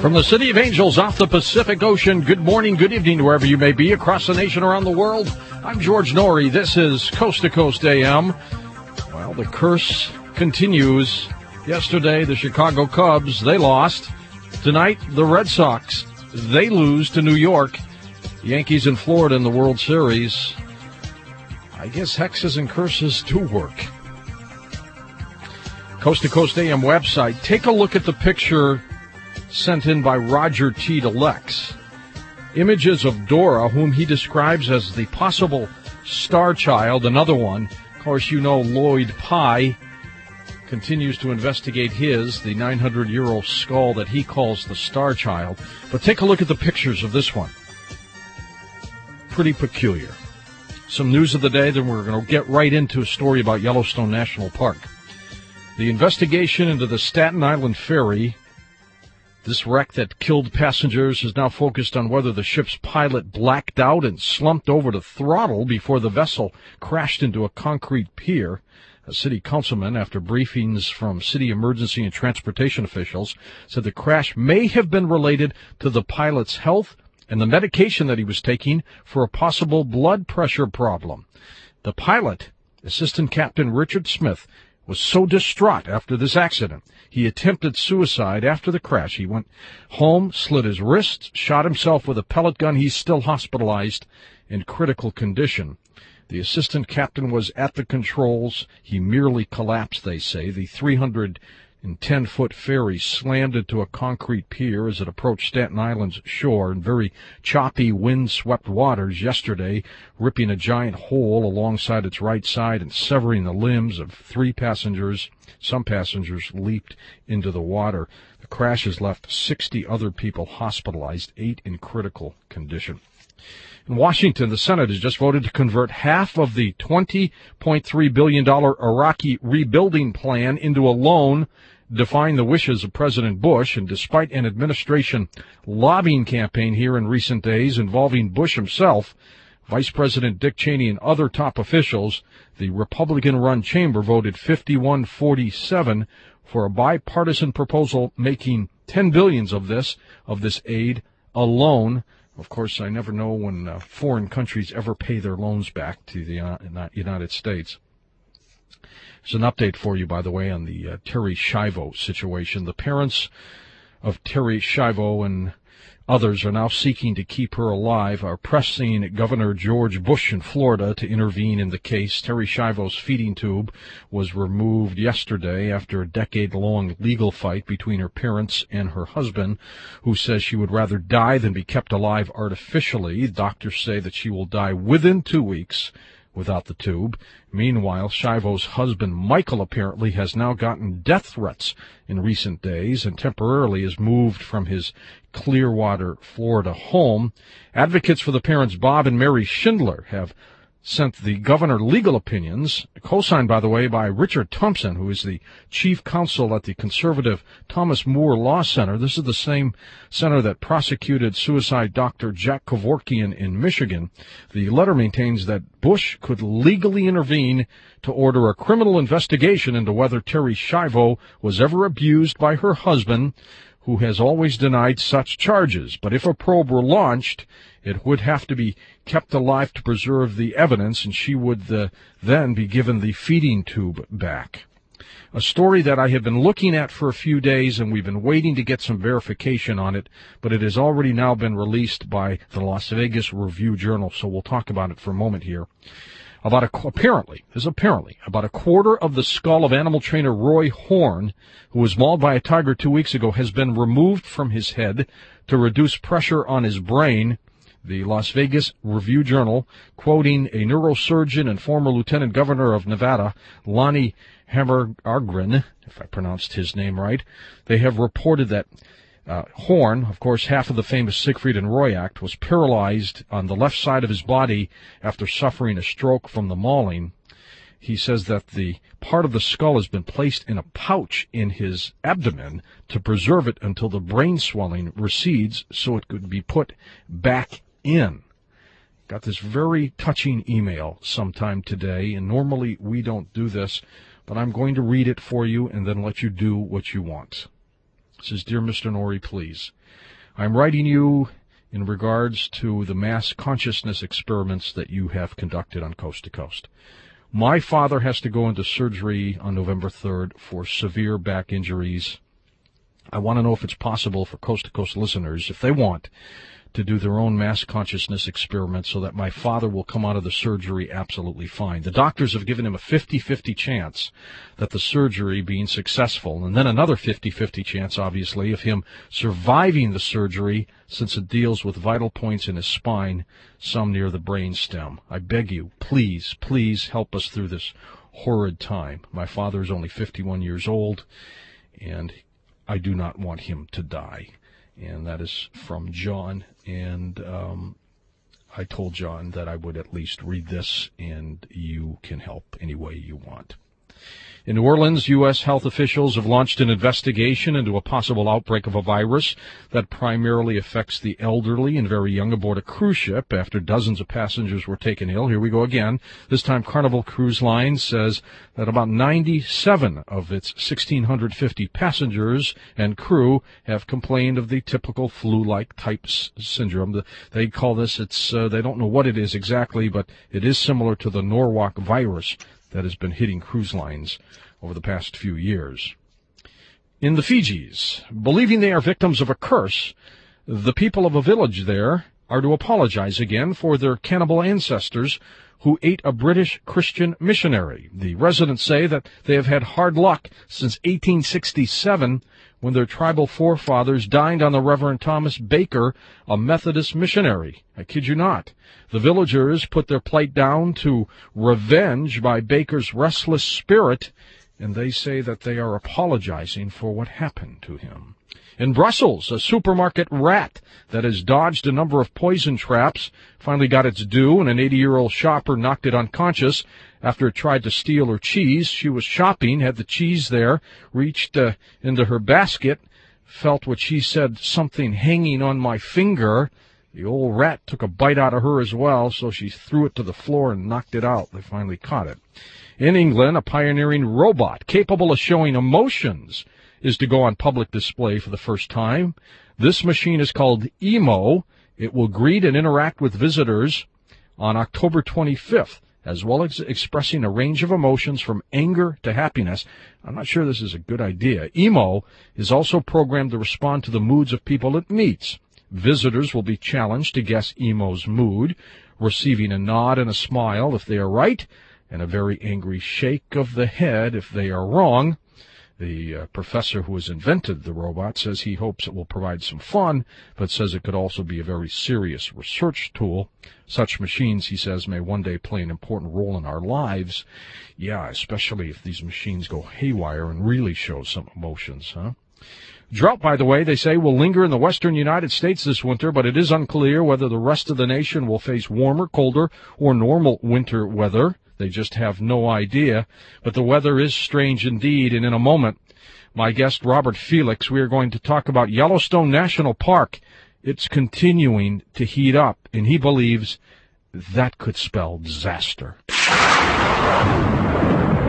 From the City of Angels off the Pacific Ocean, good morning, good evening, wherever you may be, across the nation, around the world. I'm George Norrie. This is Coast to Coast AM. Well, the curse continues. Yesterday, the Chicago Cubs, they lost. Tonight, the Red Sox, they lose to New York. Yankees in Florida in the World Series. I guess hexes and curses do work. Coast to Coast AM website. Take a look at the picture sent in by Roger T. to Lex. Images of Dora, whom he describes as the possible star child. Another one, of course, you know Lloyd Pye continues to investigate the 900-year-old skull that he calls the star child. But take a look at the pictures of this one. Pretty peculiar. Some news of the day, then we're going to get right into a story about Yellowstone National Park. The investigation into the Staten Island ferry, this wreck that killed passengers, is now focused on whether the ship's pilot blacked out and slumped over to throttle before the vessel crashed into a concrete pier. A city councilman, after briefings from city emergency and transportation officials, said the crash may have been related to the pilot's health and the medication that he was taking for a possible blood pressure problem. The pilot, Assistant Captain Richard Smith, was so distraught after this accident, he attempted suicide after the crash. He went home, slit his wrists, shot himself with a pellet gun. He's still hospitalized in critical condition. The assistant captain was at the controls. He merely collapsed, they say. The 310-foot ferry slammed into a concrete pier as it approached Staten Island's shore in very choppy, wind-swept waters yesterday, ripping a giant hole alongside its right side and severing the limbs of 3 passengers. Some passengers leaped into the water. The crash has left 60 other people hospitalized, 8 in critical condition. In Washington, the Senate has just voted to convert half of the $20.3 billion Iraqi rebuilding plan into a loan, defying the wishes of President Bush. And despite an administration lobbying campaign here in recent days involving Bush himself, Vice President Dick Cheney, and other top officials, the Republican-run chamber voted 51-47 for a bipartisan proposal making $10 billion of this aid a loan. Of course, I never know when foreign countries ever pay their loans back to the United States. There's an update for you, by the way, on the Terri Schiavo situation. The parents of Terri Schiavo and others are now seeking to keep her alive, are pressing Governor George Bush in Florida to intervene in the case. Terri Schiavo's feeding tube was removed yesterday after a decade-long legal fight between her parents and her husband, who says she would rather die than be kept alive artificially. Doctors say that she will die within 2 weeks without the tube. Meanwhile, Schiavo's husband, Michael, apparently has now gotten death threats in recent days and temporarily is moved from his Clearwater, Florida home. Advocates for the parents, Bob and Mary Schindler, have sent the governor legal opinions, co-signed, by the way, by Richard Thompson, who is the chief counsel at the conservative Thomas More Law Center. This is the same center that prosecuted suicide doctor Jack Kevorkian in Michigan. The letter maintains that Bush could legally intervene to order a criminal investigation into whether Terri Schiavo was ever abused by her husband, who has always denied such charges. But if a probe were launched, it would have to be kept alive to preserve the evidence, and she would then be given the feeding tube back. A story that I have been looking at for a few days, and we've been waiting to get some verification on it, but it has already now been released by the Las Vegas Review-Journal, so we'll talk about it for a moment here. Apparently, about a quarter of the skull of animal trainer Roy Horn, who was mauled by a tiger 2 weeks ago, has been removed from his head to reduce pressure on his brain. The Las Vegas Review-Journal, quoting a neurosurgeon and former lieutenant governor of Nevada, Lonnie Hammer-Argren, if I pronounced his name right, they have reported that Horn, of course, half of the famous Siegfried and Roy act, was paralyzed on the left side of his body after suffering a stroke from the mauling. He says that the part of the skull has been placed in a pouch in his abdomen to preserve it until the brain swelling recedes so it could be put back in. Got this very touching email sometime today, and normally we don't do this, but I'm going to read it for you and then let you do what you want. It says, Dear Mr. Norrie, please, I'm writing you in regards to the mass consciousness experiments that you have conducted on Coast to Coast. My father has to go into surgery on November 3rd for severe back injuries. I want to know if it's possible for Coast to Coast listeners, if they want, to do their own mass consciousness experiment so that my father will come out of the surgery absolutely fine. The doctors have given him a 50-50 chance that the surgery being successful, and then another 50-50 chance, obviously, of him surviving the surgery since it deals with vital points in his spine, some near the brain stem. I beg you, please, please help us through this horrid time. My father is only 51 years old, and I do not want him to die. And that is from John, and I told John that I would at least read this, and you can help any way you want. In New Orleans, U.S. health officials have launched an investigation into a possible outbreak of a virus that primarily affects the elderly and very young aboard a cruise ship after dozens of passengers were taken ill. Here we go again. This time, Carnival Cruise Line says that about 97 of its 1,650 passengers and crew have complained of the typical flu-like type syndrome. They call this, they don't know what it is exactly, but it is similar to the Norwalk virus that has been hitting cruise lines over the past few years. In the Fijis, believing they are victims of a curse, the people of a village there are to apologize again for their cannibal ancestors who ate a British Christian missionary. The residents say that they have had hard luck since 1867, when their tribal forefathers dined on the Reverend Thomas Baker, a Methodist missionary. I kid you not. The villagers put their plight down to revenge by Baker's restless spirit, and they say that they are apologizing for what happened to him. In Brussels, a supermarket rat that has dodged a number of poison traps finally got its due, and an 80-year-old shopper knocked it unconscious after it tried to steal her cheese. She was shopping, had the cheese there, reached into her basket, felt what she said, something hanging on my finger. The old rat took a bite out of her as well, so she threw it to the floor and knocked it out. They finally caught it. In England, a pioneering robot capable of showing emotions is to go on public display for the first time. This machine is called Emo. It will greet and interact with visitors on October 25th, as well as expressing a range of emotions from anger to happiness. I'm not sure this is a good idea. Emo is also programmed to respond to the moods of people it meets. Visitors will be challenged to guess Emo's mood, receiving a nod and a smile if they are right, and a very angry shake of the head if they are wrong. The professor who has invented the robot says he hopes it will provide some fun, but says it could also be a very serious research tool. Such machines, he says, may one day play an important role in our lives. Yeah, especially if these machines go haywire and really show some emotions, huh? Drought, by the way, they say, will linger in the western United States this winter, but it is unclear whether the rest of the nation will face warmer, colder, or normal winter weather. They just have no idea. But the weather is strange indeed, and in a moment, my guest Robert Felix, we are going to talk about Yellowstone National Park. It's continuing to heat up, and he believes that could spell disaster.